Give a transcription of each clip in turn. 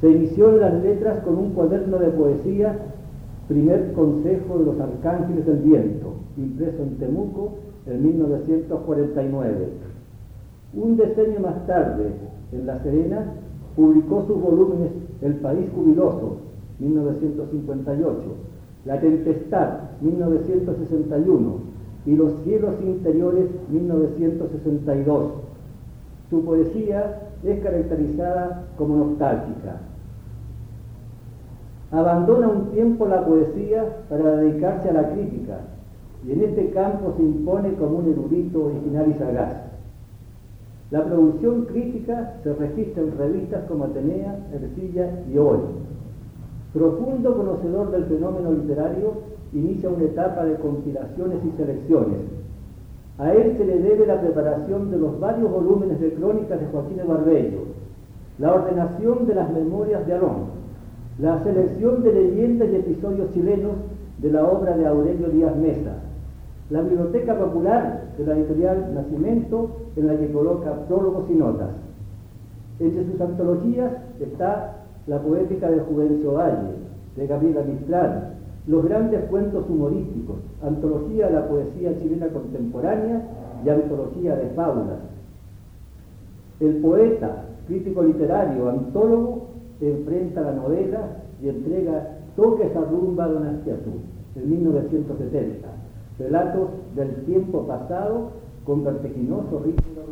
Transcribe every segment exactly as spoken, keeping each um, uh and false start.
Se inició en las letras con un cuaderno de poesía, Primer Consejo de los Arcángeles del Viento, impreso en Temuco en mil novecientos cuarenta y nueve. Un decenio más tarde, en La Serena, publicó sus volúmenes El País Jubiloso, mil novecientos cincuenta y ocho, La Tempestad, mil novecientos sesenta y uno, y Los Cielos Interiores, mil novecientos sesenta y dos. Su poesía es caracterizada como nostálgica. Abandona un tiempo la poesía para dedicarse a la crítica, y en este campo se impone como un erudito original y sagaz. La producción crítica se registra en revistas como Atenea, Ercilla y Hoy. Profundo conocedor del fenómeno literario, inicia una etapa de compilaciones y selecciones. A él se le debe la preparación de los varios volúmenes de crónicas de Joaquín Barbello, la ordenación de las memorias de Alón, la selección de leyendas y episodios chilenos de la obra de Aurelio Díaz Mesa, la biblioteca popular de la editorial Nacimiento, en la que coloca prólogos y notas. Entre sus antologías está La Poética de Juvencio Valle, de Gabriela Mistral, Los Grandes Cuentos Humorísticos, Antología de la Poesía Chilena Contemporánea y Antología de Fábulas. El poeta, crítico literario, antólogo, enfrenta la novela y entrega Toca esa rumba de Astiazú, en mil novecientos setenta, relatos del tiempo pasado con vertiginoso ritmo de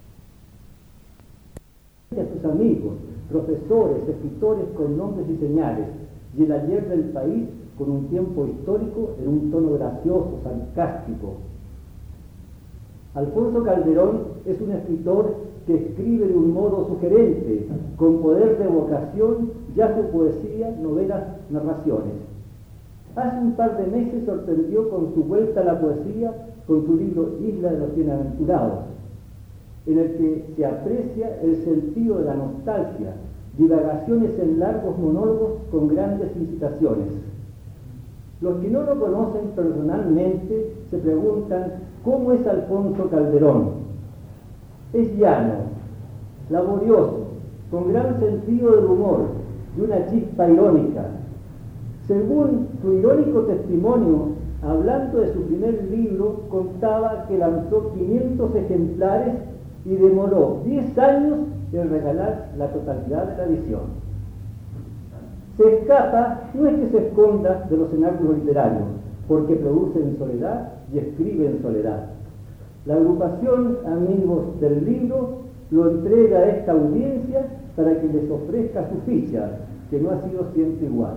rumba. A sus amigos, profesores, escritores con nombres y señales, y el ayer del país con un tiempo histórico en un tono gracioso, sarcástico. Alfonso Calderón es un escritor que escribe de un modo sugerente, con poder de evocación, ya su poesía, novelas, narraciones. Hace un par de meses sorprendió con su vuelta a la poesía con su libro Isla de los Bienaventurados, en el que se aprecia el sentido de la nostalgia, divagaciones en largos monólogos con grandes incitaciones. Los que no lo conocen personalmente se preguntan ¿cómo es Alfonso Calderón? Es llano, laborioso, con gran sentido del humor y una chispa irónica. Según su irónico testimonio, hablando de su primer libro, contaba que lanzó quinientos ejemplares y demoró diez años en regalar la totalidad de la edición. Se escapa, no es que se esconda de los cenáculos literarios, porque produce en soledad y escribe en soledad. La agrupación Amigos del Libro lo entrega a esta audiencia para que les ofrezca su ficha, que no ha sido siempre igual.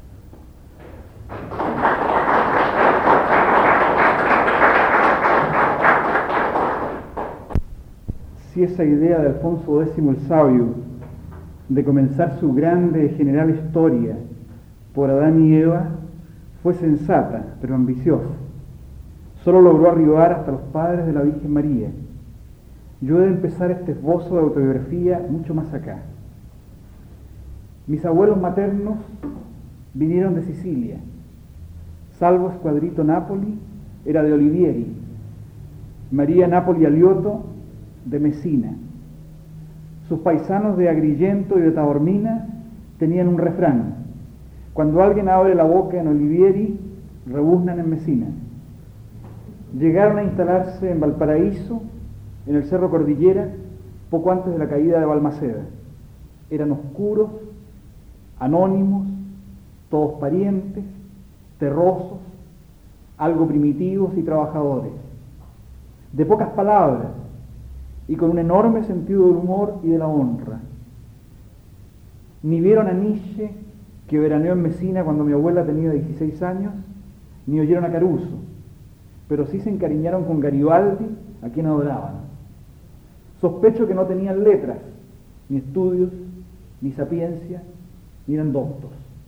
Si esa idea de Alfonso X el Sabio de comenzar su grande y general historia por Adán y Eva fue sensata, pero ambiciosa, solo logró arribar hasta los padres de la Virgen María. Yo he de empezar este esbozo de autobiografía mucho más acá. Mis abuelos maternos vinieron de Sicilia. Salvo Escuadrito Napoli era de Olivieri, María Napoli Aliotto de Messina. Sus paisanos de Agrigento y de Taormina tenían un refrán: cuando alguien abre la boca en Olivieri, rebuznan en Messina. Llegaron a instalarse en Valparaíso, en el Cerro Cordillera, poco antes de la caída de Balmaceda. Eran oscuros, anónimos, todos parientes, terrosos, algo primitivos y trabajadores, de pocas palabras y con un enorme sentido del humor y de la honra. Ni vieron a Nietzsche, que veraneó en Messina cuando mi abuela tenía dieciséis años, ni oyeron a Caruso, pero sí se encariñaron con Garibaldi, a quien adoraban. Sospecho que no tenían letras, ni estudios, ni sapiencia, ni eran doctos,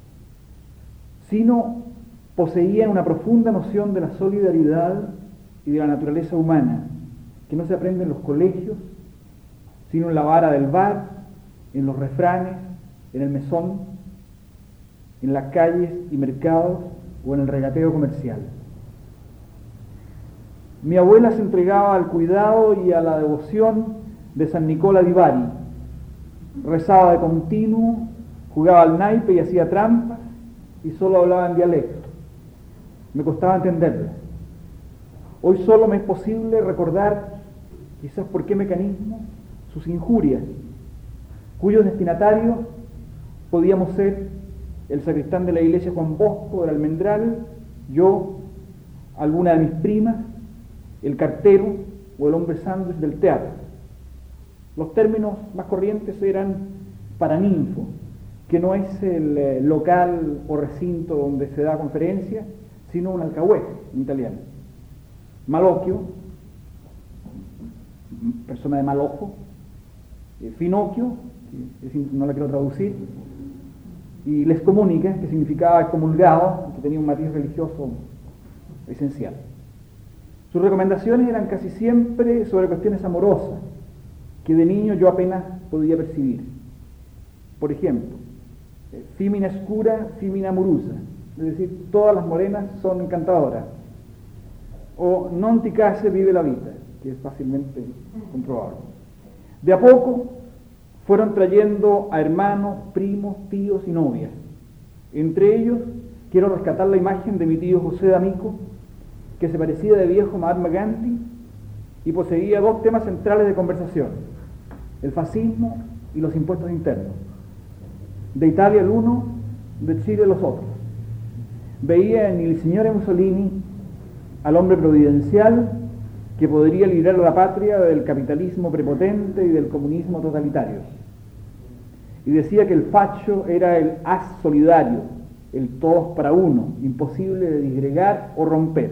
sino poseían una profunda noción de la solidaridad y de la naturaleza humana, que no se aprende en los colegios, sino en la vara del bar, en los refranes, en el mesón, en las calles y mercados o en el regateo comercial. Mi abuela se entregaba al cuidado y a la devoción de San Nicola di Bari, rezaba de continuo Jugaba al naipe y hacía trampas y solo hablaba en dialecto. Me costaba entenderla. Hoy solo me es posible recordar, quizás por qué mecanismo, sus injurias, cuyos destinatarios podíamos ser el sacristán de la iglesia Juan Bosco del Almendral, yo, alguna de mis primas, el cartero o el hombre sándwich del teatro. Los términos más corrientes eran paraninfo, que no es el eh, local o recinto donde se da conferencia, sino un alcahuete en italiano. Malocchio, persona de mal ojo. eh, Finocchio, que es, no la quiero traducir, y les comunica, que significaba excomulgado, que tenía un matiz religioso esencial. Sus recomendaciones eran casi siempre sobre cuestiones amorosas, que de niño yo apenas podía percibir. Por ejemplo, Fimina escura, Fimina amorusa, es decir, todas las morenas son encantadoras. O non ti case, vive la vida, que es fácilmente comprobable. De a poco fueron trayendo a hermanos, primos, tíos y novias. Entre ellos quiero rescatar la imagen de mi tío José D'Amico, que se parecía de viejo a Mahatma Gandhi y poseía dos temas centrales de conversación: el fascismo y los impuestos internos. De Italia el uno, de Chile los otros. Veía en el signore Mussolini al hombre providencial que podría librar a la patria del capitalismo prepotente y del comunismo totalitario. Y decía que el facho era el as solidario, el todos para uno, imposible de disgregar o romper.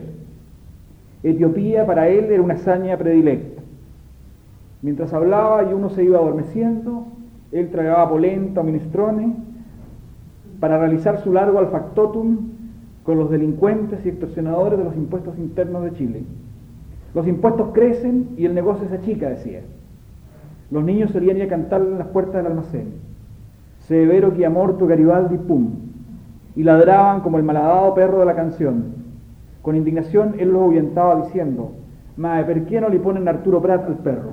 Etiopía para él era una hazaña predilecta. Mientras hablaba y uno se iba adormeciendo, él tragaba polenta o minestrone para realizar su largo alfactotum con los delincuentes y extorsionadores de los impuestos internos de Chile. Los impuestos crecen y el negocio se achica, decía. Los niños solían ir a cantarle en las puertas del almacén: Severo chi amor tu Garibaldi pum, y ladraban como el malhadado perro de la canción. Con indignación él los ahuyentaba diciendo: Mae, ¿per qué no le ponen Arturo Prat al perro?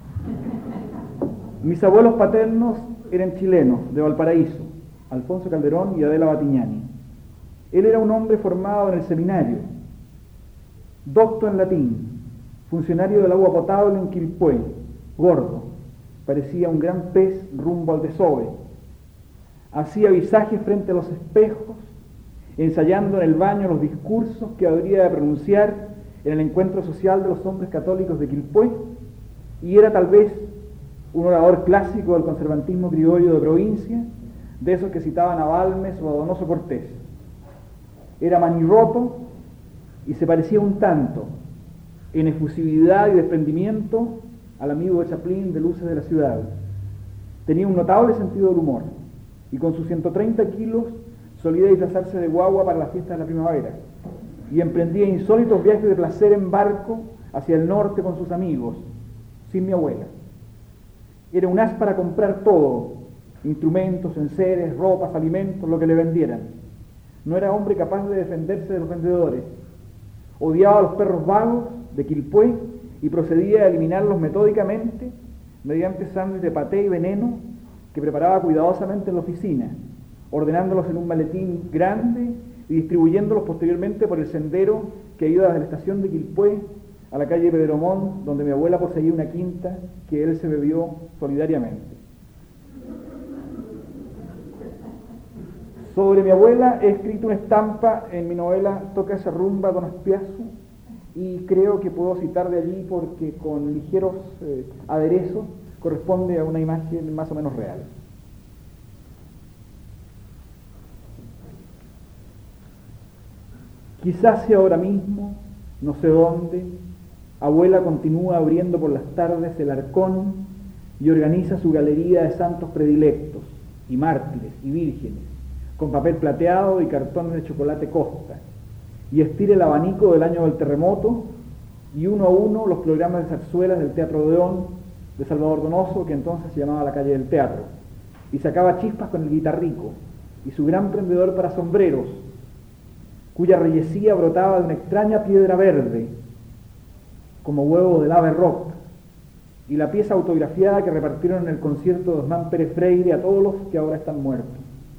Mis abuelos paternos eran chilenos, de Valparaíso, Alfonso Calderón y Adela Batignani. Él era un hombre formado en el seminario, docto en latín, funcionario del agua potable en Quilpué, gordo, parecía un gran pez rumbo al desove. Hacía visajes frente a los espejos, ensayando en el baño los discursos que habría de pronunciar en el encuentro social de los hombres católicos de Quilpué, y era tal vez un orador clásico del conservantismo criollo de provincia, de esos que citaban a Balmes o a Donoso Cortés. Era manirroto y se parecía un tanto, en efusividad y desprendimiento, al amigo de Chaplin de Luces de la Ciudad. Tenía un notable sentido del humor, y con sus ciento treinta kilos solía disfrazarse de guagua para las fiestas de la primavera, y emprendía insólitos viajes de placer en barco hacia el norte con sus amigos, sin mi abuela. Era un as para comprar todo: instrumentos, enseres, ropas, alimentos, lo que le vendieran. No era hombre capaz de defenderse de los vendedores. Odiaba a los perros vagos de Quilpué y procedía a eliminarlos metódicamente mediante sándwiches de paté y veneno que preparaba cuidadosamente en la oficina, ordenándolos en un maletín grande y distribuyéndolos posteriormente por el sendero que iba desde la estación de Quilpué a la calle Pedro Montt, donde mi abuela poseía una quinta que él se bebió solidariamente. Sobre mi abuela he escrito una estampa en mi novela Toca esa rumba, Don Aspiazu, y creo que puedo citar de allí porque con ligeros eh, aderezos corresponde a una imagen más o menos real. Quizás sea ahora mismo, no sé dónde, abuela continúa abriendo por las tardes el arcón y organiza su galería de santos predilectos, y mártires, y vírgenes, con papel plateado y cartones de chocolate Costa, y estira el abanico del año del terremoto, y uno a uno los programas de zarzuelas del Teatro Odeón de Salvador Donoso, que entonces se llamaba la calle del Teatro, y sacaba chispas con el guitarrico, y su gran prendedor para sombreros, cuya reyesía brotaba de una extraña piedra verde, como huevo del ave rock, y la pieza autografiada que repartieron en el concierto de Osmán Pérez Freire a todos los que ahora están muertos.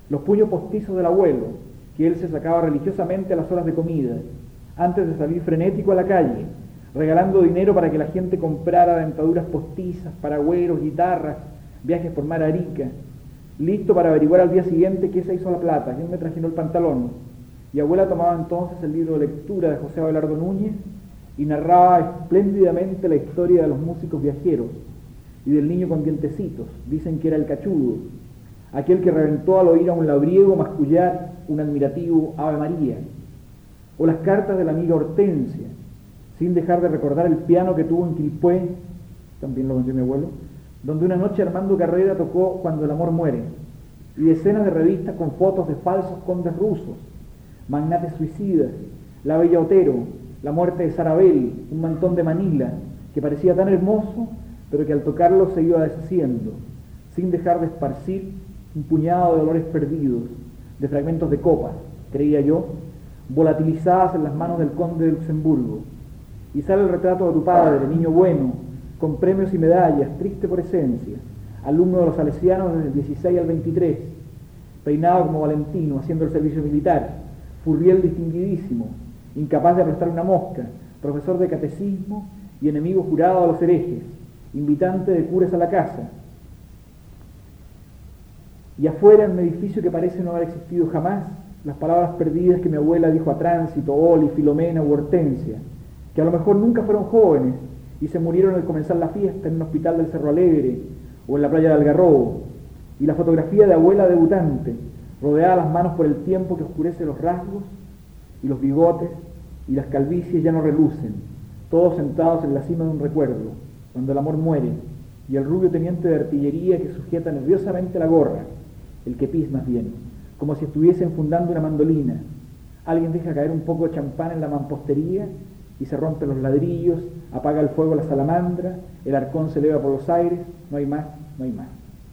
los puños postizos del abuelo, que él se sacaba religiosamente a las horas de comida, antes de salir frenético a la calle, regalando dinero para que la gente comprara dentaduras postizas, paragüeros, guitarras, viajes por mar a Arica, listo para averiguar al día siguiente qué se hizo la plata, quién me trajinó el pantalón. Y abuela tomaba entonces el libro de lectura de José Abelardo Núñez y narraba espléndidamente la historia de los músicos viajeros y del niño con dientecitos, dicen que era el cachudo, aquel que reventó al oír a un labriego mascullar un admirativo Ave María, o las cartas de la amiga Hortensia, sin dejar de recordar el piano que tuvo en Quilpué, también lo vendió mi abuelo, donde una noche Armando Carrera tocó Cuando el amor muere, y decenas de revistas con fotos de falsos condes rusos, magnates suicidas, La Bella Otero, La muerte de Sarabel, un mantón de Manila, que parecía tan hermoso, pero que al tocarlo se iba deshaciendo, sin dejar de esparcir un puñado de dolores perdidos, de fragmentos de copas, creía yo, volatilizadas en las manos del conde de Luxemburgo. Y sale el retrato de tu padre, niño bueno, con premios y medallas, triste por esencia, alumno de los salesianos desde el dieciséis al veintitrés, peinado como Valentino, haciendo el servicio militar, furriel distinguidísimo, incapaz de aplastar una mosca, profesor de catecismo y enemigo jurado a los herejes, invitante de curas a la casa. Y afuera, en un edificio que parece no haber existido jamás, las palabras perdidas que mi abuela dijo a Tránsito, Oli, Filomena u Hortensia, que a lo mejor nunca fueron jóvenes y se murieron al comenzar la fiesta en un hospital del Cerro Alegre o en la playa de Algarrobo, y la fotografía de abuela debutante, rodeada las manos por el tiempo que oscurece los rasgos, y los bigotes y las calvicies ya no relucen, todos sentados en la cima de un recuerdo, cuando el amor muere, y el rubio teniente de artillería que sujeta nerviosamente la gorra, el kepis más bien, como si estuviese enfundando una mandolina. Alguien deja caer un poco de champán en la mampostería y se rompen los ladrillos, apaga el fuego la salamandra, el arcón se eleva por los aires, no hay más, no hay más.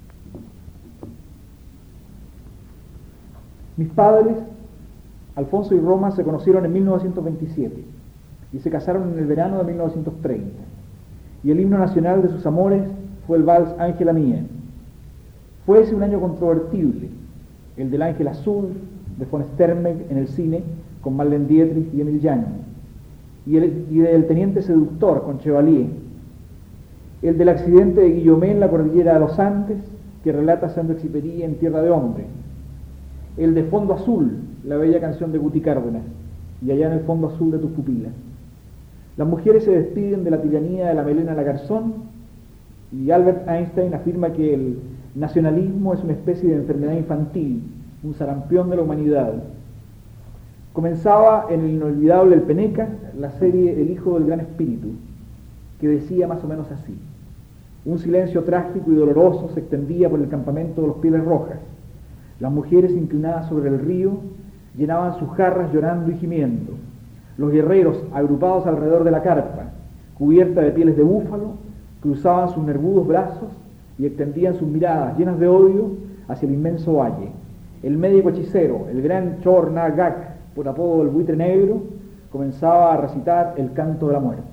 Mis padres, Alfonso y Roma, se conocieron en mil novecientos veintisiete y se casaron en el verano de mil novecientos treinta. Y el himno nacional de sus amores fue el vals Ángela Mía. Fue ese un año controvertible, el del Ángel Azul, de von Sternberg en el cine, con Marlene Dietrich y Emil Janney, y, el, y del Teniente Seductor, con Chevalier, el del accidente de Guillomé en la cordillera de los Andes, que relata Saint-Exupéry en Tierra de Hombre, el de Fondo Azul, la bella canción de Guti Cárdenas, y allá en el fondo azul de tus pupilas. Las mujeres se despiden de la tiranía de la melena Lagarzón, y Albert Einstein afirma que el nacionalismo es una especie de enfermedad infantil, un sarampión de la humanidad. Comenzaba en el inolvidable El Peneca la serie El Hijo del Gran Espíritu, que decía más o menos así: un silencio trágico y doloroso se extendía por el campamento de los Pieles Rojas. Las mujeres inclinadas sobre el río llenaban sus jarras llorando y gimiendo. Los guerreros, agrupados alrededor de la carpa, cubierta de pieles de búfalo, cruzaban sus nervudos brazos y extendían sus miradas llenas de odio hacia el inmenso valle. El médico hechicero, el gran Chor Nagak, por apodo del buitre negro, comenzaba a recitar el canto de la muerte.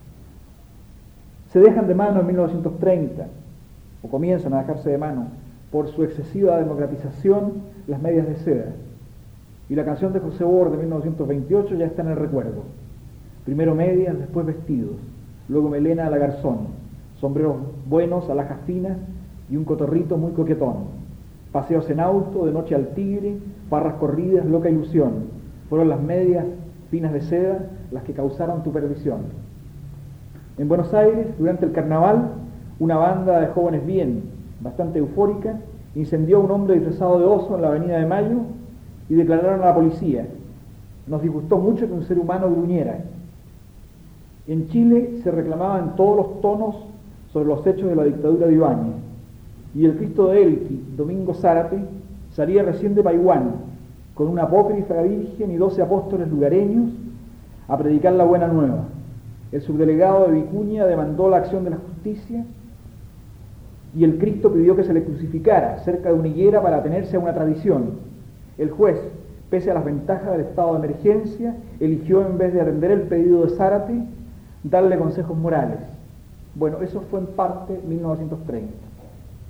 Se dejan de mano en mil novecientos treinta, o comienzan a dejarse de mano, por su excesiva democratización, las medias de seda. Y la canción de José Bor de mil novecientos veintiocho ya está en el recuerdo. Primero medias, después vestidos, luego melena a la garzón, sombreros buenos, alhajas finas y un cotorrito muy coquetón. Paseos en auto, de noche al tigre, farras corridas, loca ilusión. Fueron las medias finas de seda las que causaron tu perdición. En Buenos Aires, durante el carnaval, una banda de jóvenes bien, bastante eufórica, incendió a un hombre disfrazado de oso en la avenida de Mayo y declararon a la policía. Nos disgustó mucho que un ser humano gruñera. En Chile se reclamaba en todos los tonos sobre los hechos de la dictadura de Ibáñez, y el Cristo de Elqui, Domingo Zárate, salía recién de Paihuán, con una apócrifa virgen y doce apóstoles lugareños, a predicar la buena nueva. El subdelegado de Vicuña demandó la acción de la justicia, y el Cristo pidió que se le crucificara cerca de una higuera para atenerse a una tradición. El juez, pese a las ventajas del estado de emergencia, eligió, en vez de atender el pedido de Zárate, darle consejos morales. Bueno, eso fue en parte mil novecientos treinta.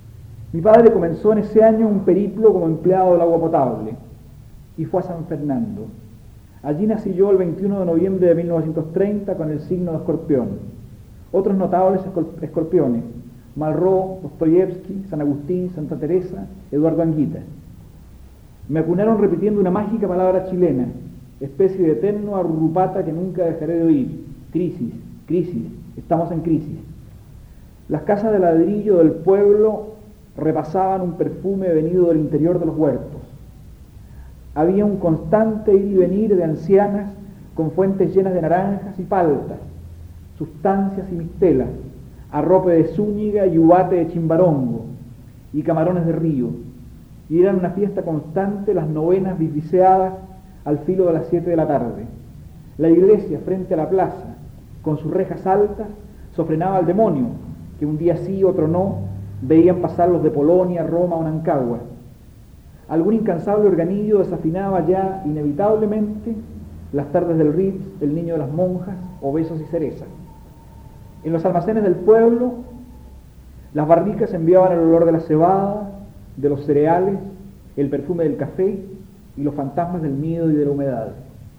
Mi padre comenzó en ese año un periplo como empleado del agua potable y fue a San Fernando. Allí nací yo el veintiuno de noviembre de mil novecientos treinta con el signo de Escorpión. Otros notables escorpiones: Malraux, Dostoyevsky, San Agustín, Santa Teresa, Eduardo Anguita. Me acunaron repitiendo una mágica palabra chilena, especie de eterno arrurupata que nunca dejaré de oír: crisis, crisis, estamos en crisis. Las casas de ladrillo del pueblo repasaban un perfume venido del interior de los huertos. Había un constante ir y venir de ancianas con fuentes llenas de naranjas y paltas, sustancias y mistelas, arrope de zúñiga y ubate de chimbarongo, y camarones de río, y eran una fiesta constante las novenas bisbiceadas al filo de las siete de la tarde. La iglesia frente a la plaza, con sus rejas altas, sofrenaba al demonio, que un día sí, otro no, veían pasar los de Polonia, Roma o Nancagua. Algún incansable organillo desafinaba ya inevitablemente las tardes del Ritz, el niño de las monjas o besos y cerezas. En los almacenes del pueblo, las barricas enviaban el olor de la cebada, de los cereales, el perfume del café y los fantasmas del miedo y de la humedad.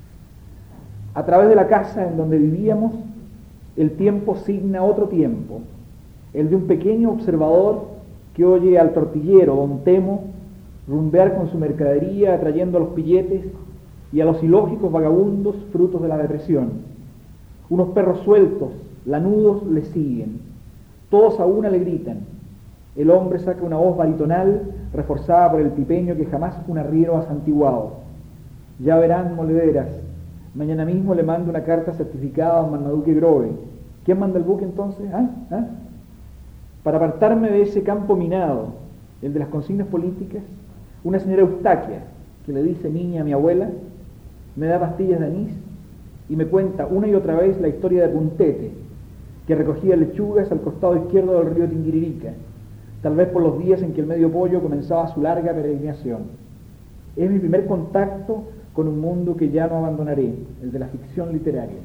A través de la casa en donde vivíamos, el tiempo signa otro tiempo, el de un pequeño observador que oye al tortillero, don Temo, rumbear con su mercadería atrayendo a los pilletes y a los ilógicos vagabundos frutos de la depresión. Unos perros sueltos, lanudos, le siguen. Todos a una le gritan. El hombre saca una voz baritonal reforzada por el pipeño que jamás un arriero ha santiguado. Ya verán, molederas, mañana mismo le mando una carta certificada a Marmaduke Grove. ¿Quién manda el buque entonces? ¿Ah? ¿Ah? Para apartarme de ese campo minado, el de las consignas políticas, una señora Eustaquia, que le dice niña a mi abuela, me da pastillas de anís y me cuenta una y otra vez la historia de Puntete, que recogía lechugas al costado izquierdo del río Tinguiririca, tal vez por los días en que el medio pollo comenzaba su larga peregrinación. Es mi primer contacto con un mundo que ya no abandonaré, el de la ficción literaria.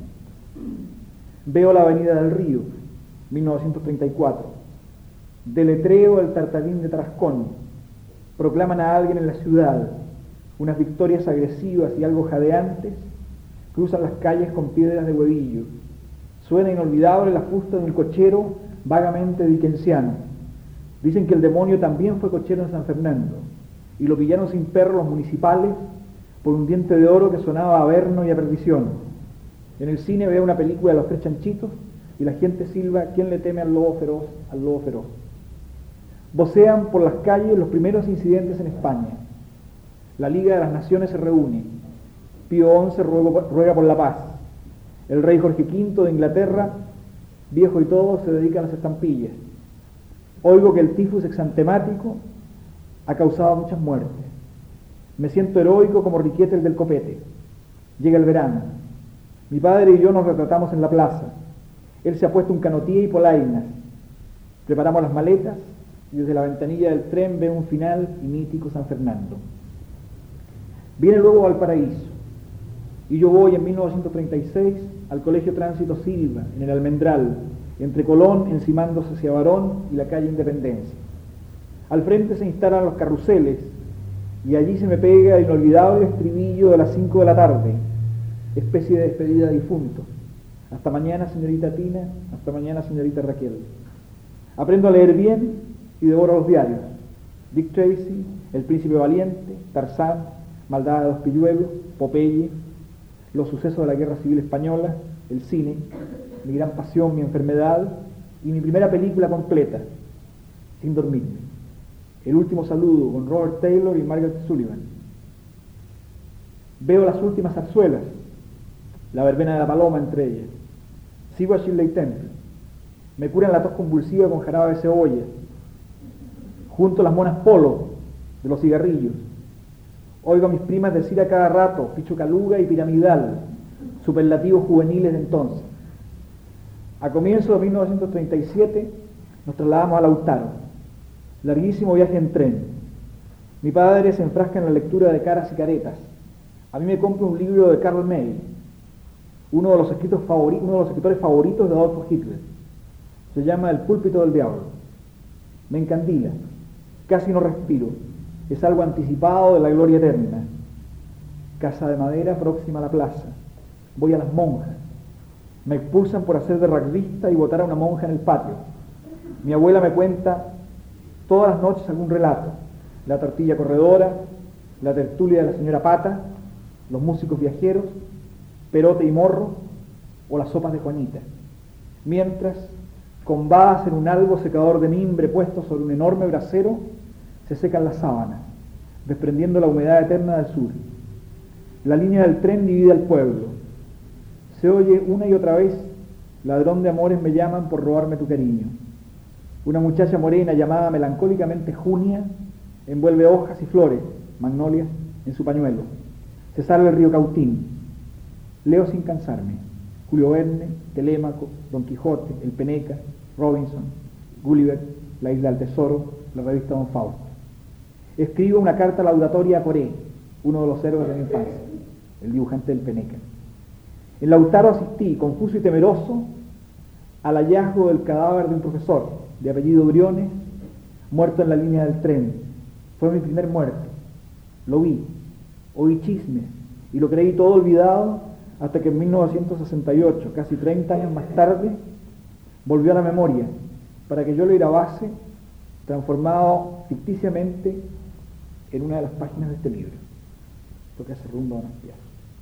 Veo la Avenida del Río, mil novecientos treinta y cuatro. Deletreo el Tartarín de Tarascón. Proclaman a alguien en la ciudad. Unas victorias agresivas y algo jadeantes cruzan las calles con piedras de huevillo. Suena inolvidable la fusta de un cochero vagamente dickensiano. Dicen que el demonio también fue cochero en San Fernando y lo pillaron sin perro los municipales por un diente de oro que sonaba a averno y a perdición. En el cine veo una película de los tres chanchitos y la gente silba: ¿quién le teme al lobo feroz? Al lobo feroz. Vocean por las calles los primeros incidentes en España. La Liga de las Naciones se reúne. Pío once ruega por la paz. El rey Jorge quinto de Inglaterra, viejo y todo, se dedica a las estampillas. Oigo que el tifus exantemático ha causado muchas muertes. Me siento heroico como Riquete el del copete. Llega el verano. Mi padre y yo nos retratamos en la plaza. Él se ha puesto un canotier y polainas. Preparamos las maletas y desde la ventanilla del tren ve un final y mítico San Fernando. Viene luego Valparaíso, y yo voy en mil novecientos treinta y seis al Colegio Tránsito Silva, en el Almendral, entre Colón encimándose hacia Barón y la calle Independencia. Al frente se instalan los carruseles, y allí se me pega el inolvidable estribillo de las cinco de la tarde, especie de despedida de difuntos. Hasta mañana, señorita Tina, hasta mañana, señorita Raquel. Aprendo a leer bien y devoro los diarios. Dick Tracy, El Príncipe Valiente, Tarzán, Maldad de los Pilluelos, Popeye, los sucesos de la Guerra Civil Española, el cine, mi gran pasión, mi enfermedad y mi primera película completa, Sin dormirme. El último saludo, con Robert Taylor y Margaret Sullivan. Veo las últimas zarzuelas, La verbena de la paloma entre ellas. Sigo a Shirley Temple. Me curan la tos convulsiva con jarabe de cebolla. Junto las monas polo de los cigarrillos. Oigo a mis primas decir a cada rato Picho Caluga y Piramidal, superlativos juveniles de entonces. A comienzos de mil novecientos treinta y siete nos trasladamos a Lautaro. Larguísimo viaje en tren. Mi padre se enfrasca en la lectura de Caras y Caretas. A mí me compra un libro de Karl May, uno de los escritos favoritos, uno de los escritores favoritos de Adolfo Hitler. Se llama El púlpito del diablo. Me encandila. Casi no respiro. Es algo anticipado de la gloria eterna. Casa de madera próxima a la plaza. Voy a las monjas. Me expulsan por hacer de rugbyista y botar a una monja en el patio. Mi abuela me cuenta todas las noches algún relato. La tortilla corredora, la tertulia de la señora Pata, los músicos viajeros, Perote y Morro o las sopas de Juanita. Mientras, con badas en un algo secador de mimbre puesto sobre un enorme brasero, se secan las sábanas, desprendiendo la humedad eterna del sur. La línea del tren divide al pueblo. Se oye una y otra vez: ladrón de amores me llaman por robarme tu cariño. Una muchacha morena llamada melancólicamente Junia envuelve hojas y flores, magnolias, en su pañuelo. Se sale el río Cautín. Leo sin cansarme. Julio Verne, Telémaco, Don Quijote, El Peneca, Robinson, Gulliver, La Isla del Tesoro, la revista Don Fausto. Escribo una carta laudatoria a Coré, uno de los héroes de mi infancia, el dibujante del Peneca. En Lautaro asistí, confuso y temeroso, al hallazgo del cadáver de un profesor, de apellido Briones, muerto en la línea del tren. Fue mi primer muerto. Lo vi, oí chismes, y lo creí todo olvidado, hasta que en mil novecientos sesenta y ocho, casi treinta años más tarde, volvió a la memoria, para que yo lo grabase, transformado ficticiamente en una de las páginas de este libro. Esto que hace rumbo a unas piezas.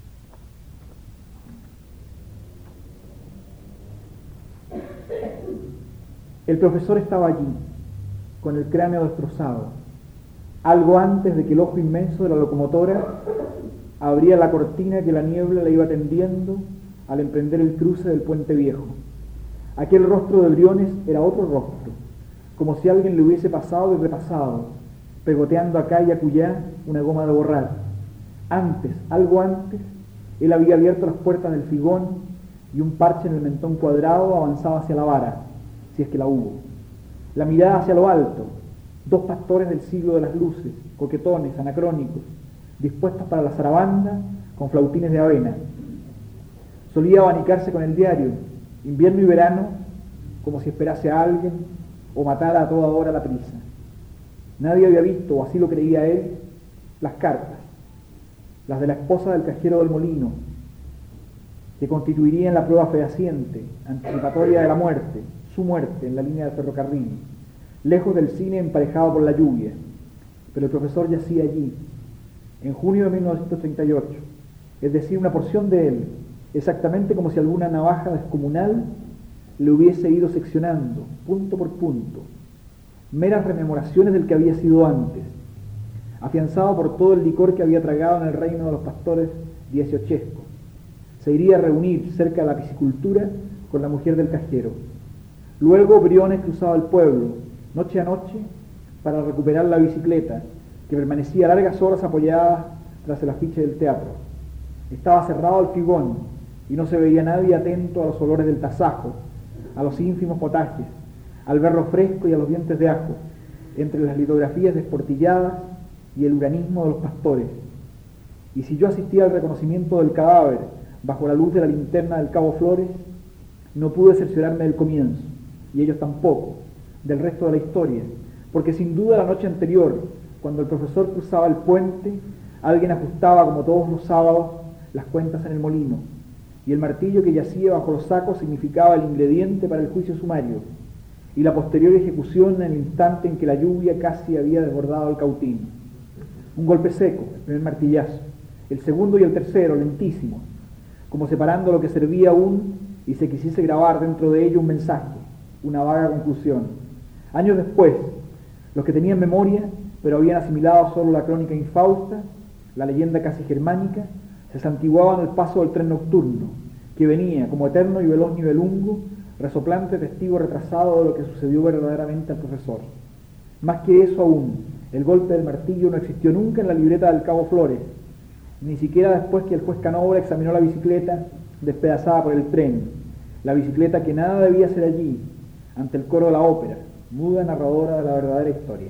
El profesor estaba allí, con el cráneo destrozado, algo antes de que el ojo inmenso de la locomotora abría la cortina que la niebla le iba tendiendo al emprender el cruce del puente viejo. Aquel rostro de Briones era otro rostro, como si alguien le hubiese pasado y repasado, pegoteando acá y acullá una goma de borrar. Antes, algo antes, él había abierto las puertas del figón y un parche en el mentón cuadrado avanzaba hacia la vara, si es que la hubo. La mirada hacia lo alto, dos pastores del siglo de las luces, coquetones, anacrónicos, dispuestos para la zarabanda con flautines de avena. Solía abanicarse con el diario, invierno y verano, como si esperase a alguien o matara a toda hora la prisa. Nadie había visto, o así lo creía él, las cartas, las de la esposa del cajero del molino, que constituirían la prueba fehaciente, anticipatoria de la muerte, su muerte en la línea del ferrocarril, lejos del cine emparejado por la lluvia. Pero el profesor yacía allí, en junio de mil novecientos treinta y ocho, es decir, una porción de él, exactamente como si alguna navaja descomunal le hubiese ido seccionando, punto por punto, meras rememoraciones del que había sido antes, afianzado por todo el licor que había tragado en el reino de los pastores dieciochescos. Se iría a reunir cerca de la piscicultura con la mujer del cajero. Luego Briones cruzaba el pueblo, noche a noche, para recuperar la bicicleta, que permanecía largas horas apoyada tras el afiche del teatro. Estaba cerrado el figón y no se veía nadie atento a los olores del tasajo, a los ínfimos potajes, al berro fresco y a los dientes de ajo, entre las litografías desportilladas y el uranismo de los pastores. Y si yo asistía al reconocimiento del cadáver bajo la luz de la linterna del Cabo Flores, no pude cerciorarme del comienzo, y ellos tampoco, del resto de la historia, porque sin duda la noche anterior, cuando el profesor cruzaba el puente, alguien ajustaba, como todos los sábados, las cuentas en el molino, y el martillo que yacía bajo los sacos significaba el ingrediente para el juicio sumario, y la posterior ejecución en el instante en que la lluvia casi había desbordado el Cautín. Un golpe seco, el primer martillazo, el segundo y el tercero, lentísimos, como separando lo que servía aún y se quisiese grabar dentro de ello un mensaje, una vaga conclusión. Años después, los que tenían memoria, pero habían asimilado solo la crónica infausta, la leyenda casi germánica, se santiguaban al paso del tren nocturno, que venía, como eterno y veloz nivelungo, resoplante testigo retrasado de lo que sucedió verdaderamente al profesor. Más que eso aún, el golpe del martillo no existió nunca en la libreta del Cabo Flores, ni siquiera después que el juez Canobra examinó la bicicleta despedazada por el tren, la bicicleta que nada debía ser allí, ante el coro de la ópera, muda narradora de la verdadera historia.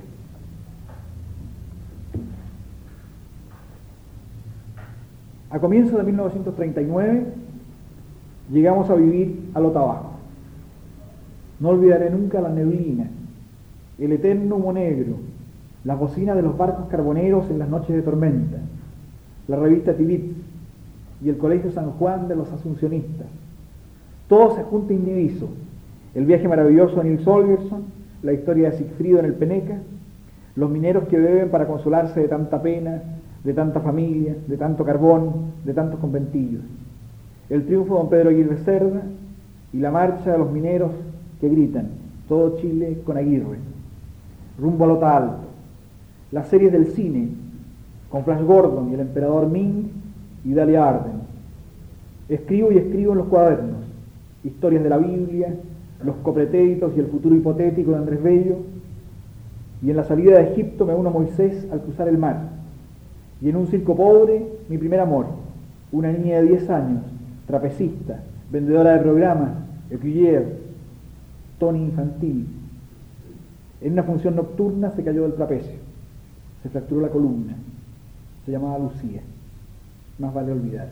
A comienzos de mil novecientos treinta y nueve llegamos a vivir a Lotabajo. No olvidaré nunca la neblina, el eterno humo negro, las bocinas de los barcos carboneros en las noches de tormenta, la revista Tibitz y el Colegio San Juan de los Asuncionistas. Todo se junta indiviso: el viaje maravilloso de Nils Holgersson, la historia de Sigfrido en el Peneca, los mineros que beben para consolarse de tanta pena, de tanta familia, de tanto carbón, de tantos conventillos, el triunfo de don Pedro Aguirre Cerda y la marcha de los mineros que gritan: todo Chile con Aguirre, rumbo a Lota Alto, las series del cine con Flash Gordon y el emperador Ming y Dalia Arden. Escribo y escribo en los cuadernos historias de la Biblia, los copretéditos y el futuro hipotético de Andrés Bello, y en la salida de Egipto me uno a Moisés al cruzar el mar, y en un circo pobre mi primer amor, una niña de diez años, trapecista, vendedora de programas, écuyer, Tony infantil. En una función nocturna se cayó del trapecio, se fracturó la columna, se llamaba Lucía, más vale olvidar.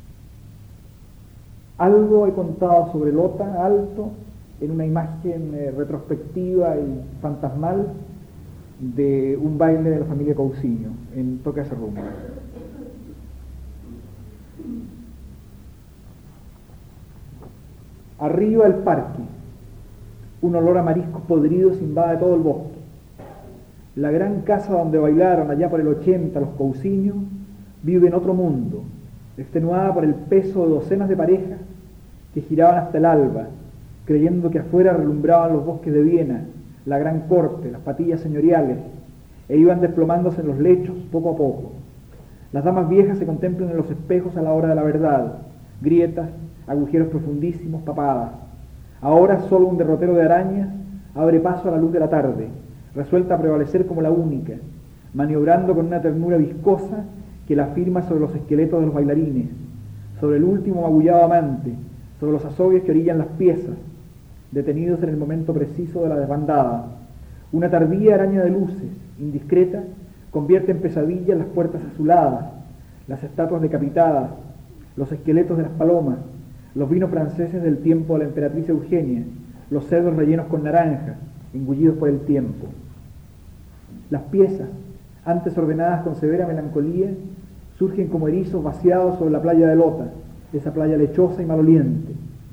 Algo he contado sobre Lota Alto en una imagen eh, retrospectiva y fantasmal de un baile de la familia Cousiño en Toca ese rumbo. Arriba el parque, un olor a mariscos podridos invade todo el bosque. La gran casa donde bailaron allá por el ochenta los Cousiño vive en otro mundo, extenuada por el peso de docenas de parejas que giraban hasta el alba, creyendo que afuera relumbraban los bosques de Viena, la gran corte, las patillas señoriales, e iban desplomándose en los lechos poco a poco. Las damas viejas se contemplan en los espejos a la hora de la verdad, grietas, agujeros profundísimos, papadas. Ahora solo un derrotero de arañas abre paso a la luz de la tarde, resuelta a prevalecer como la única, maniobrando con una ternura viscosa que la firma sobre los esqueletos de los bailarines, sobre el último magullado amante, sobre los azogues que orillan las piezas, detenidos en el momento preciso de la desbandada. Una tardía araña de luces, indiscreta, convierte en pesadillas las puertas azuladas, las estatuas decapitadas, los esqueletos de las palomas, los vinos franceses del tiempo de la emperatriz Eugenia, los cerdos rellenos con naranja, engullidos por el tiempo. Las piezas, antes ordenadas con severa melancolía, surgen como erizos vaciados sobre la playa de Lota, esa playa lechosa y maloliente.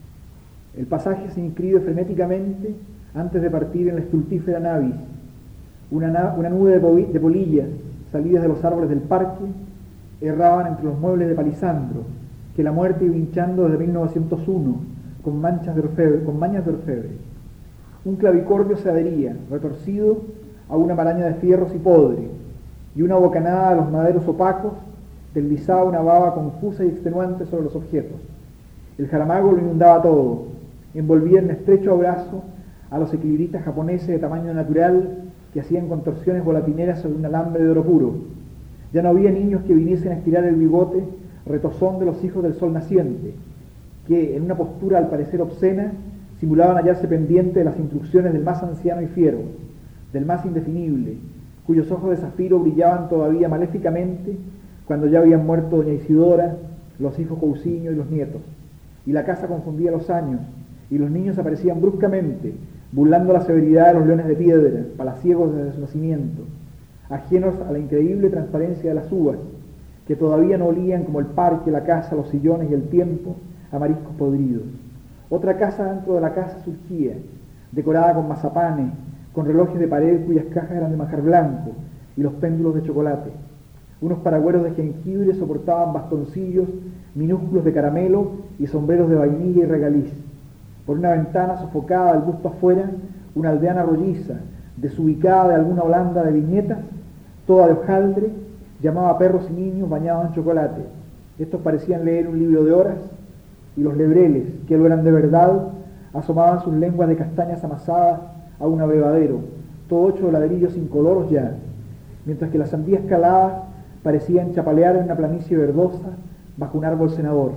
El pasaje se inscribe frenéticamente antes de partir en la estultífera navis. Una, na- una nube de, po- de polillas, salidas de los árboles del parque, erraban entre los muebles de palisandro, que la muerte iba hinchando desde mil novecientos uno, con manchas de orfebre, con mañas de orfebre. Un clavicordio se adhería, retorcido, a una maraña de fierros y podre, y una bocanada de los maderos opacos deslizaba una baba confusa y extenuante sobre los objetos. El jaramago lo inundaba todo, envolvía en estrecho abrazo a los equilibristas japoneses de tamaño natural que hacían contorsiones volatineras sobre un alambre de oro puro. Ya no había niños que viniesen a estirar el bigote retozón de los hijos del sol naciente, que en una postura al parecer obscena simulaban hallarse pendiente de las instrucciones del más anciano y fiero, del más indefinible, cuyos ojos de zafiro brillaban todavía maléficamente cuando ya habían muerto doña Isidora, los hijos Cousiño y los nietos, y la casa confundía los años, y los niños aparecían bruscamente, burlando la severidad de los leones de piedra, palaciegos desde su nacimiento, ajenos a la increíble transparencia de las uvas, que todavía no olían como el parque, la casa, los sillones y el tiempo a mariscos podridos. Otra casa dentro de la casa surgía, decorada con mazapanes, con relojes de pared cuyas cajas eran de manjar blanco y los péndulos de chocolate. Unos paragüeros de jengibre soportaban bastoncillos minúsculos de caramelo y sombreros de vainilla y regaliz. Por una ventana sofocada al busto afuera, una aldeana rolliza, desubicada de alguna Holanda de viñetas, toda de hojaldre, llamaba a perros y niños bañados en chocolate. Estos parecían leer un libro de horas, y los lebreles, que lo eran de verdad, asomaban sus lenguas de castañas amasadas a un abrevadero, todo hecho de ladrillos incoloros ya, mientras que las sandías caladas parecían chapalear en una planicie verdosa bajo un árbol cenador.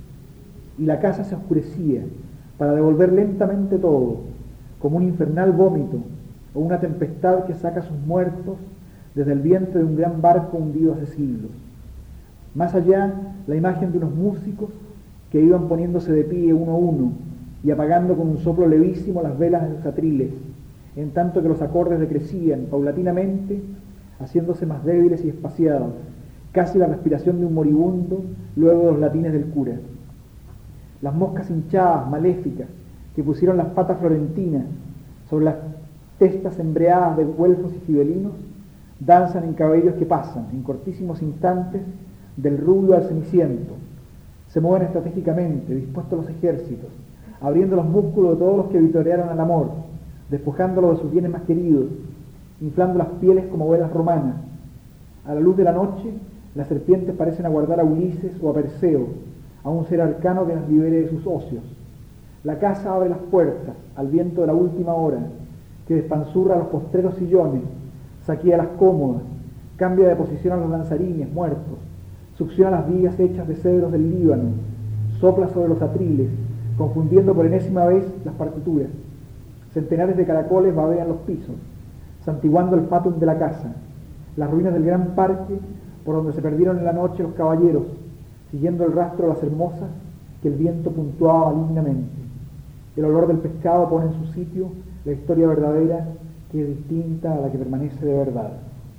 Y la casa se oscurecía para devolver lentamente todo, como un infernal vómito o una tempestad que saca a sus muertos desde el vientre de un gran barco hundido hace siglos. Más allá, la imagen de unos músicos que iban poniéndose de pie uno a uno y apagando con un soplo levísimo las velas de sus atriles, en tanto que los acordes decrecían paulatinamente haciéndose más débiles y espaciados, casi la respiración de un moribundo luego de los latines del cura. Las moscas hinchadas, maléficas, que pusieron las patas florentinas sobre las testas embreadas de güelfos y gibelinos, danzan en cabellos que pasan, en cortísimos instantes, del rubio al ceniciento. Se mueven estratégicamente, dispuestos los ejércitos, abriendo los músculos de todos los que vitorearon al amor, despojándolo de sus bienes más queridos, inflando las pieles como velas romanas. A la luz de la noche, las serpientes parecen aguardar a Ulises o a Perseo, a un ser arcano que las libere de sus ocios. La casa abre las puertas al viento de la última hora, que despanzurra los postreros sillones, saquea las cómodas, cambia de posición a los danzarines muertos, succiona las vigas hechas de cedros del Líbano, sopla sobre los atriles, confundiendo por enésima vez las partituras. Centenares de caracoles babean los pisos, santiguando el fatum de la casa, las ruinas del gran parque por donde se perdieron en la noche los caballeros, siguiendo el rastro de las hermosas que el viento puntuaba malignamente. El olor del pescado pone en su sitio la historia verdadera, que es distinta a la que permanece de verdad.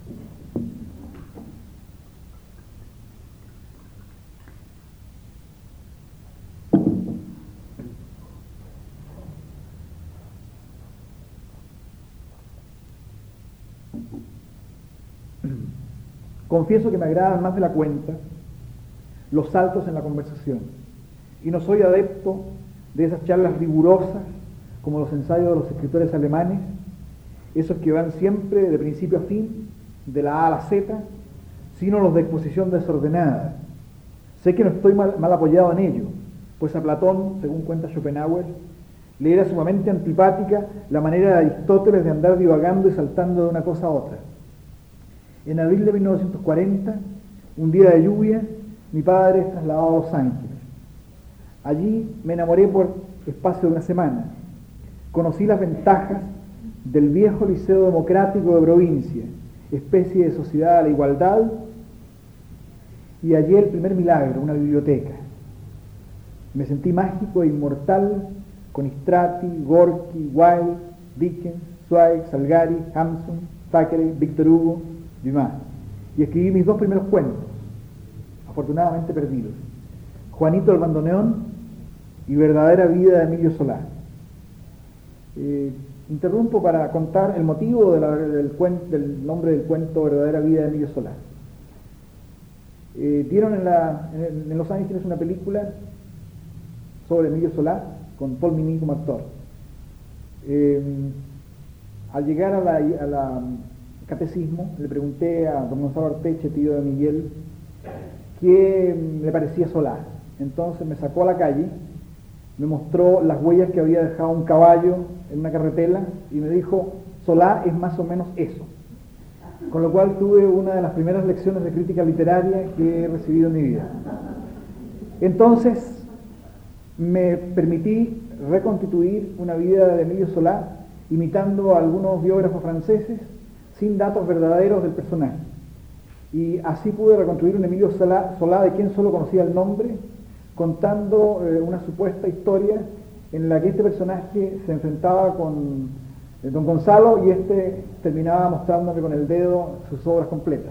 Confieso que me agradan más de la cuenta los saltos en la conversación, y no soy adepto de esas charlas rigurosas como los ensayos de los escritores alemanes, esos que van siempre de principio a fin, de la A a la Z, sino los de exposición desordenada. Sé que no estoy mal, mal apoyado en ello, pues a Platón, según cuenta Schopenhauer, le era sumamente antipática la manera de Aristóteles de andar divagando y saltando de una cosa a otra. En abril de mil novecientos cuarenta, un día de lluvia, mi padre es trasladado a Los Ángeles. Allí me enamoré por espacio de una semana. Conocí las ventajas del viejo liceo democrático de provincia, especie de sociedad a la igualdad, y hallé el primer milagro, una biblioteca. Me sentí mágico e inmortal con Strati, Gorky, Wilde, Dickens, Zweig, Salgari, Hampson, Thackeray, Victor Hugo, Dumas, y escribí mis dos primeros cuentos, afortunadamente perdidos: Juanito el Bandoneón y Verdadera vida de Emilio Solá. Eh, interrumpo para contar el motivo de la, del, cuen, del nombre del cuento Verdadera vida de Emilio Solá. Eh, dieron en, la, en, en Los Ángeles una película sobre Emilio Solá con Paul Mini como actor. Eh, al llegar a la, a la catecismo, le pregunté a don Gonzalo Arteche, tío de Miguel, qué me parecía Solá. Entonces me sacó a la calle, me mostró las huellas que había dejado un caballo en una carretela y me dijo: Solá es más o menos eso. Con lo cual tuve una de las primeras lecciones de crítica literaria que he recibido en mi vida. Entonces me permití reconstituir una vida de Emilio Solá imitando a algunos biógrafos franceses sin datos verdaderos del personaje. Y así pude reconstruir un Emilio Solá, Solá de quien solo conocía el nombre, contando eh, una supuesta historia en la que este personaje se enfrentaba con eh, don Gonzalo y este terminaba mostrándome con el dedo sus obras completas.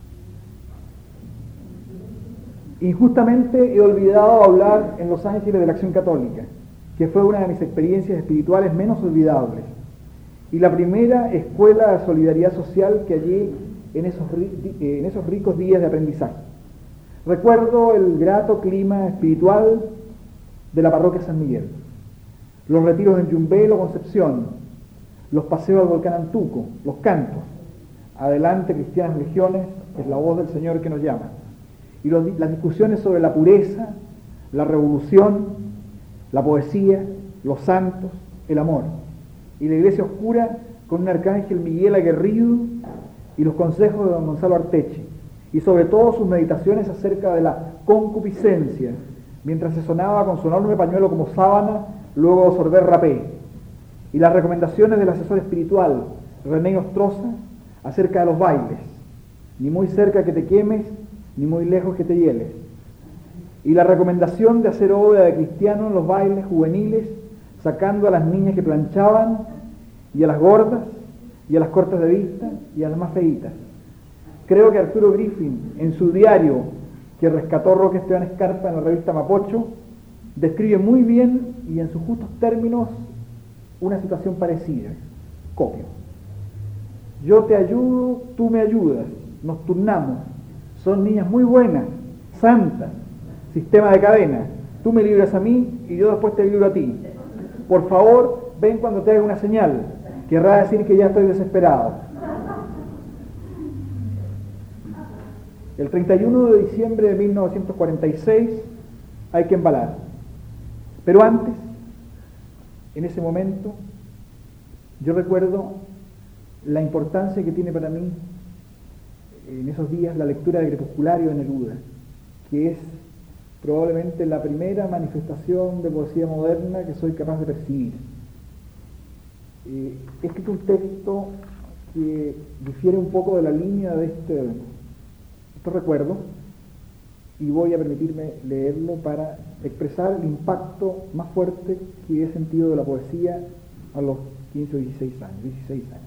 Injustamente he olvidado hablar en Los Ángeles de la Acción Católica, que fue una de mis experiencias espirituales menos olvidables y la primera escuela de solidaridad social que hallé en esos, en esos ricos días de aprendizaje. Recuerdo el grato clima espiritual de la parroquia San Miguel, los retiros en Yumbel o Concepción, los paseos al volcán Antuco, los cantos, adelante cristianas legiones, es la voz del Señor que nos llama, y los, las discusiones sobre la pureza, la revolución, la poesía, los santos, el amor, y la iglesia oscura con un arcángel Miguel aguerrido y los consejos de don Gonzalo Arteche, y sobre todo sus meditaciones acerca de la concupiscencia, mientras se sonaba con su enorme pañuelo como sábana, luego de sorber rapé, y las recomendaciones del asesor espiritual, René Nostroza, acerca de los bailes, ni muy cerca que te quemes, ni muy lejos que te hieles, y la recomendación de hacer obra de cristiano en los bailes juveniles, sacando a las niñas que planchaban, y a las gordas, y a las cortas de vista, y a las más feitas, Creo que Arturo Griffin, en su diario que rescató Roque Esteban Escarpa en la revista Mapocho, describe muy bien y en sus justos términos una situación parecida. Copio. Yo te ayudo, tú me ayudas, nos turnamos, son niñas muy buenas, santas, sistema de cadena, tú me libras a mí y yo después te libro a ti. Por favor, ven cuando te haga una señal, querrá decir que ya estoy desesperado. El treinta y uno de diciembre de mil novecientos cuarenta y seis hay que embalar. Pero antes, en ese momento, yo recuerdo la importancia que tiene para mí en esos días la lectura de Crepusculario de Neruda, que es probablemente la primera manifestación de poesía moderna que soy capaz de percibir. Eh, he escrito un texto que difiere un poco de la línea de este, estos recuerdos y voy a permitirme leerlo para expresar el impacto más fuerte que he sentido de la poesía a los quince o dieciséis años. dieciséis años.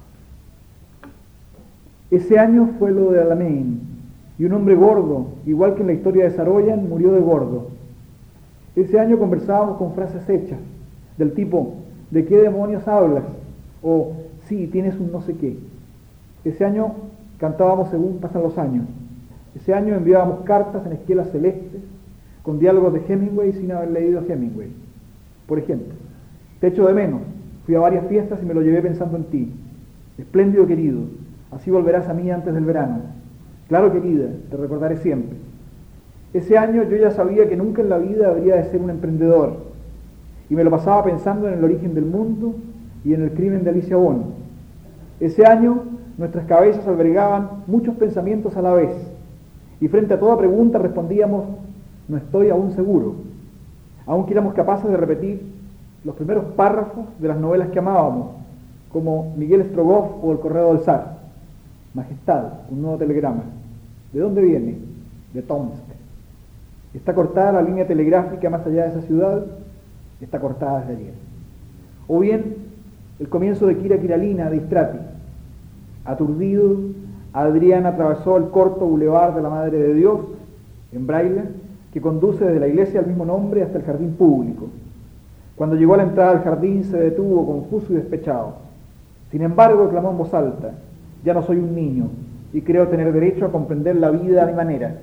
Ese año fue lo de Alamein, y un hombre gordo, igual que en la historia de Saroyan, murió de gordo. Ese año conversábamos con frases hechas, del tipo, ¿de qué demonios hablas? O, sí, tienes un no sé qué. Ese año cantábamos según pasan los años. Ese año enviábamos cartas en esquelas celestes, con diálogos de Hemingway sin haber leído a Hemingway. Por ejemplo, te echo de menos, fui a varias fiestas y me lo llevé pensando en ti. Espléndido querido, así volverás a mí antes del verano. Claro querida, te recordaré siempre. Ese año yo ya sabía que nunca en la vida habría de ser un emprendedor, y me lo pasaba pensando en el origen del mundo y en el crimen de Alicia Bond. Ese año nuestras cabezas albergaban muchos pensamientos a la vez, y frente a toda pregunta respondíamos, no estoy aún seguro, aunque éramos capaces de repetir los primeros párrafos de las novelas que amábamos, como Miguel Strogoff o El Correo del Zar. Majestad, un nuevo telegrama. ¿De dónde viene? De Tomsk. ¿Está cortada la línea telegráfica más allá de esa ciudad? Está cortada desde ayer. O bien, el comienzo de Kira Kiralina de Istrati. Aturdido, Adrián atravesó el corto bulevar de la Madre de Dios, en braille, que conduce desde la iglesia del mismo nombre hasta el jardín público. Cuando llegó a la entrada del jardín se detuvo confuso y despechado. Sin embargo, clamó en voz alta, ya no soy un niño y creo tener derecho a comprender la vida a mi manera.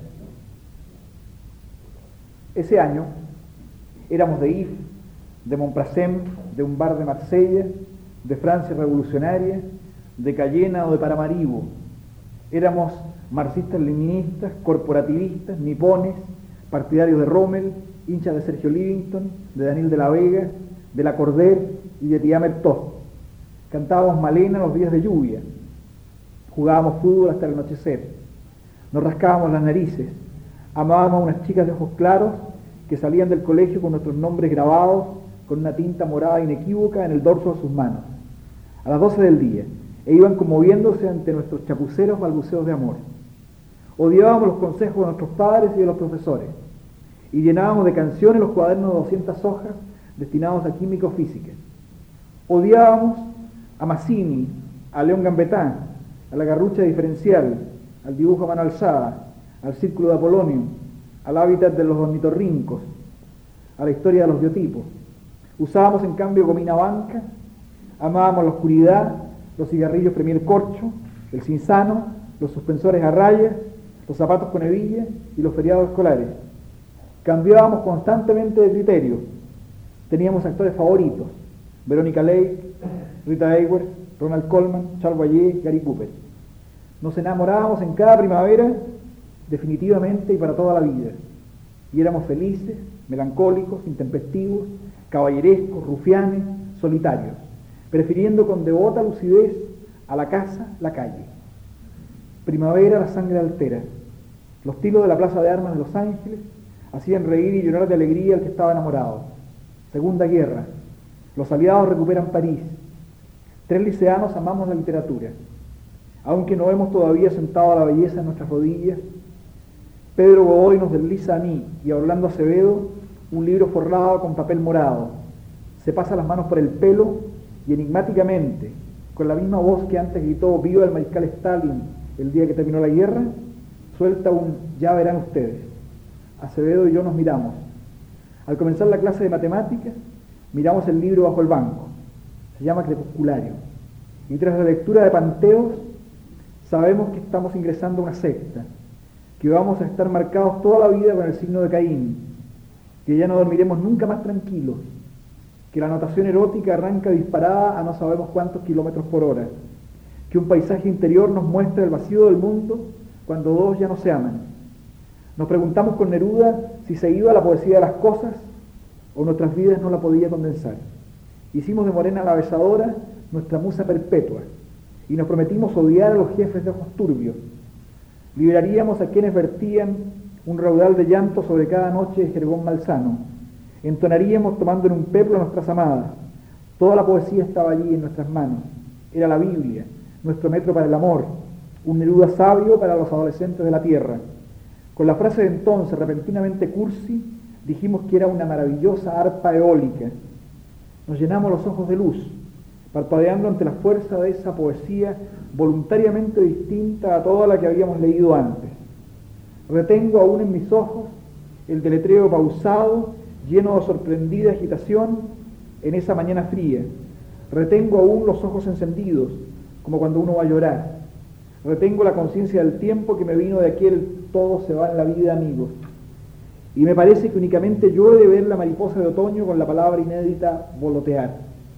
Ese año éramos de If, de Montprasem, de un bar de Marsella, de Francia revolucionaria, de Cayena o de Paramaribo. Éramos marxistas-leninistas, corporativistas, nipones, partidarios de Rommel, hinchas de Sergio Livington, de Daniel de la Vega, de la Corder y de Tiamer Tost. Cantábamos Malena los días de lluvia. Jugábamos fútbol hasta el anochecer. Nos rascábamos las narices. Amábamos a unas chicas de ojos claros que salían del colegio con nuestros nombres grabados con una tinta morada inequívoca en el dorso de sus manos. A las doce del día. E iban conmoviéndose ante nuestros chapuceros balbuceos de amor. Odiábamos los consejos de nuestros padres y de los profesores. Y llenábamos de canciones los cuadernos de doscientas hojas destinados a química o física. Odiábamos a Mazzini, a León Gambetta, a la garrucha diferencial, al dibujo a mano alzada, al círculo de Apolonio, al hábitat de los ornitorrincos, a la historia de los biotipos. Usábamos en cambio gomina banca, amábamos la oscuridad, los cigarrillos Premier Corcho, el cinzano, los suspensores a rayas, los zapatos con hebilla y los feriados escolares. Cambiábamos constantemente de criterio. Teníamos actores favoritos, Verónica Lake, Rita Hayworth, Ronald Colman, Charles Boyer, Gary Cooper. Nos enamorábamos en cada primavera, definitivamente y para toda la vida. Y éramos felices, melancólicos, intempestivos, caballerescos, rufianes, solitarios, prefiriendo con devota lucidez a la casa, la calle. Primavera, la sangre altera. Los tilos de la Plaza de Armas de Los Ángeles hacían reír y llorar de alegría al que estaba enamorado. Segunda guerra. Los aliados recuperan París. Tres liceanos amamos la literatura. Aunque no hemos todavía sentado a la belleza en nuestras rodillas, Pedro Godoy nos desliza a mí y a Orlando Acevedo un libro forrado con papel morado. Se pasa las manos por el pelo y enigmáticamente, con la misma voz que antes gritó «Viva el mariscal Stalin» el día que terminó la guerra, suelta un "ya verán ustedes". Acevedo y yo nos miramos. Al comenzar la clase de matemáticas, miramos el libro bajo el banco. Se llama Crepusculario. Y tras la lectura de Panteos, sabemos que estamos ingresando a una secta, que vamos a estar marcados toda la vida con el signo de Caín, que ya no dormiremos nunca más tranquilos, que la notación erótica arranca disparada a no sabemos cuántos kilómetros por hora, que un paisaje interior nos muestra el vacío del mundo cuando dos ya no se aman. Nos preguntamos con Neruda si se iba la poesía de las cosas o nuestras vidas no la podía condensar. Hicimos de Morena la besadora nuestra musa perpetua y nos prometimos odiar a los jefes de ojos turbios. Liberaríamos a quienes vertían un raudal de llanto sobre cada noche de jergón malsano. Entonaríamos tomando en un peplo a nuestras amadas. Toda la poesía estaba allí en nuestras manos. Era la Biblia, nuestro metro para el amor, un Neruda sabio para los adolescentes de la tierra. Con la frase de entonces, repentinamente cursi, dijimos que era una maravillosa arpa eólica. Nos llenamos los ojos de luz, parpadeando ante la fuerza de esa poesía voluntariamente distinta a toda la que habíamos leído antes. Retengo aún en mis ojos el deletreo pausado, lleno de sorprendida agitación, en esa mañana fría. Retengo aún los ojos encendidos, como cuando uno va a llorar. Retengo la conciencia del tiempo que me vino de aquel "todo se va en la vida, amigos". Y me parece que únicamente yo he de ver la mariposa de otoño con la palabra inédita "volotear".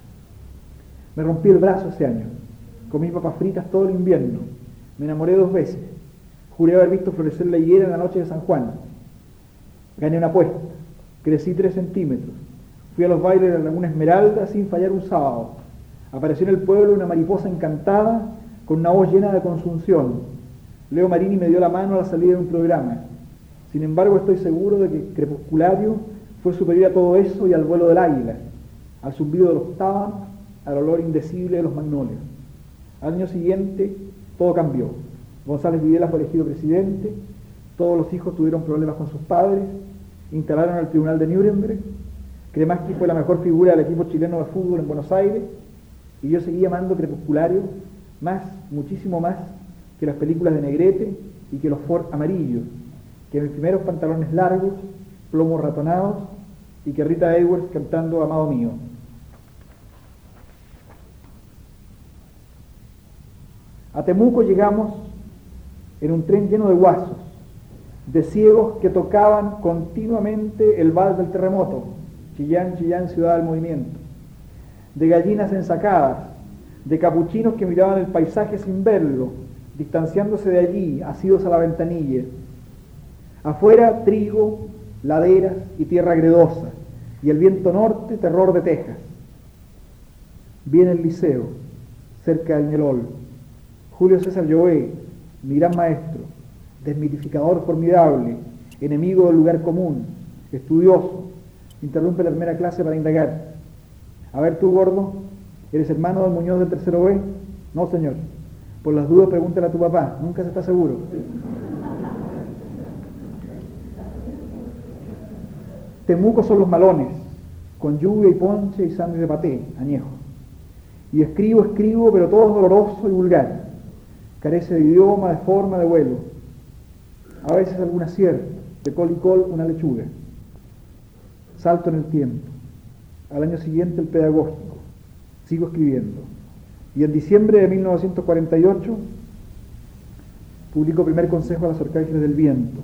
Me rompí el brazo ese año. Comí papas fritas todo el invierno. Me enamoré dos veces. Juré haber visto florecer la higuera en la noche de San Juan. Gané una apuesta. Crecí tres centímetros. Fui a los bailes de la Laguna Esmeralda sin fallar un sábado. Apareció en el pueblo una mariposa encantada con una voz llena de consunción. Leo Marini me dio la mano a la salida de un programa. Sin embargo, estoy seguro de que Crepusculario fue superior a todo eso y al vuelo del águila, al zumbido de los tábanos, al olor indecible de los magnolios. Al año siguiente, todo cambió. González Videla fue elegido presidente, todos los hijos tuvieron problemas con sus padres, instalaron el tribunal de Nuremberg, Kremaski fue la mejor figura del equipo chileno de fútbol en Buenos Aires, y yo seguí amando Crepusculario más, muchísimo más, que las películas de Negrete y que los Ford amarillos, que mis primeros pantalones largos, plomos ratonados, y que Rita Hayworth cantando "Amado mío". A Temuco llegamos en un tren lleno de guasos, de ciegos que tocaban continuamente el vals del terremoto, Chillán, Chillán, ciudad del movimiento, de gallinas ensacadas, de capuchinos que miraban el paisaje sin verlo, distanciándose de allí, asidos a la ventanilla. Afuera, trigo, laderas y tierra gredosa, y el viento norte, terror de Texas. Viene el liceo, cerca del Ñelol. Julio César Llobé, mi gran maestro, desmitificador formidable, enemigo del lugar común, estudioso, interrumpe la primera clase para indagar. A ver tú, gordo, ¿eres hermano del Muñoz del tercero B? No, señor. Por las dudas pregúntale a tu papá, nunca se está seguro. Temuco son los malones, con lluvia y ponche y sándwich de paté, añejo. Y escribo, escribo, pero todo es doloroso y vulgar. Carece de idioma, de forma, de vuelo. A veces algún acierto, de col y col una lechuga. Salto en el tiempo. Al año siguiente el pedagógico. Sigo escribiendo. Y en diciembre de mil novecientos cuarenta y ocho publico Primer Consejo a las Arcángeles del Viento.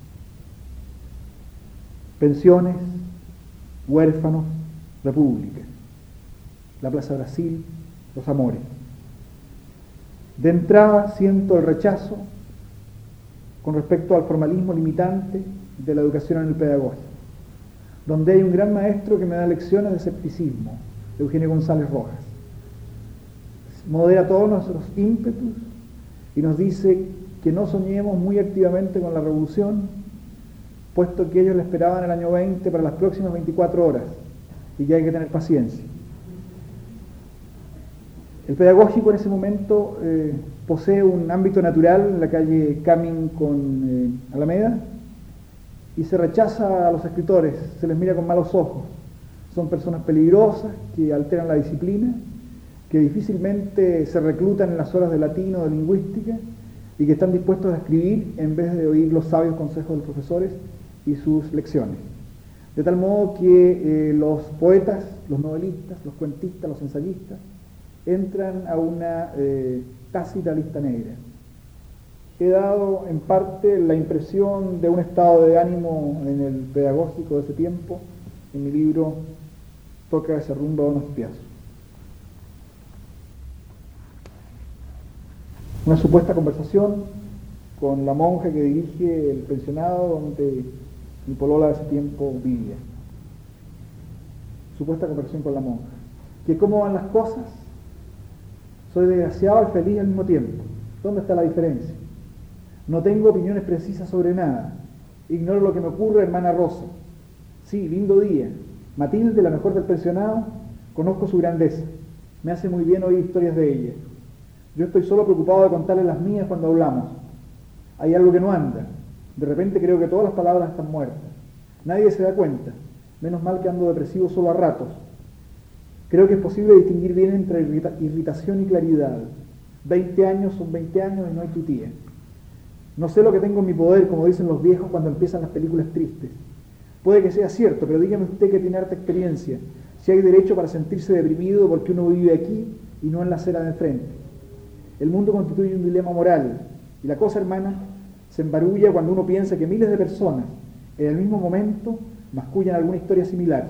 Pensiones, huérfanos, república. La Plaza Brasil, los amores. De entrada siento el rechazo con respecto al formalismo limitante de la educación en el pedagógico, donde hay un gran maestro que me da lecciones de escepticismo, Eugenio González Rojas. Modera todos nuestros ímpetus y nos dice que no soñemos muy activamente con la revolución, puesto que ellos la esperaban el año veinte para las próximas veinticuatro horas y que hay que tener paciencia. El pedagógico en ese momento eh, posee un ámbito natural en la calle Camin con eh, Alameda y se rechaza a los escritores, se les mira con malos ojos. Son personas peligrosas que alteran la disciplina, que difícilmente se reclutan en las horas de latino o de lingüística, y que están dispuestos a escribir en vez de oír los sabios consejos de los profesores y sus lecciones. De tal modo que eh, los poetas, los novelistas, los cuentistas, los ensayistas, entran a una eh, tácita lista negra. He dado en parte la impresión de un estado de ánimo en el pedagógico de ese tiempo en mi libro Toca ese rumbo a unos piazos. Una supuesta conversación con la monja que dirige el pensionado donde mi polola de ese tiempo vivía. Supuesta conversación con la monja. ¿Que cómo van las cosas? Soy desgraciado y feliz al mismo tiempo. ¿Dónde está la diferencia? No tengo opiniones precisas sobre nada. Ignoro lo que me ocurre, hermana Rosa. Sí, lindo día. Matilde, la mejor del pensionado, conozco su grandeza. Me hace muy bien oír historias de ella. Yo estoy solo preocupado de contarle las mías cuando hablamos. Hay algo que no anda. De repente creo que todas las palabras están muertas. Nadie se da cuenta. Menos mal que ando depresivo solo a ratos. Creo que es posible distinguir bien entre irrita- irritación y claridad. Veinte años son veinte años y no hay tu tía. No sé lo que tengo en mi poder, como dicen los viejos cuando empiezan las películas tristes. Puede que sea cierto, pero dígame usted que tiene harta experiencia, si hay derecho para sentirse deprimido porque uno vive aquí y no en la acera de enfrente. El mundo constituye un dilema moral, y la cosa, hermana, se embarulla cuando uno piensa que miles de personas, en el mismo momento, mascullan alguna historia similar.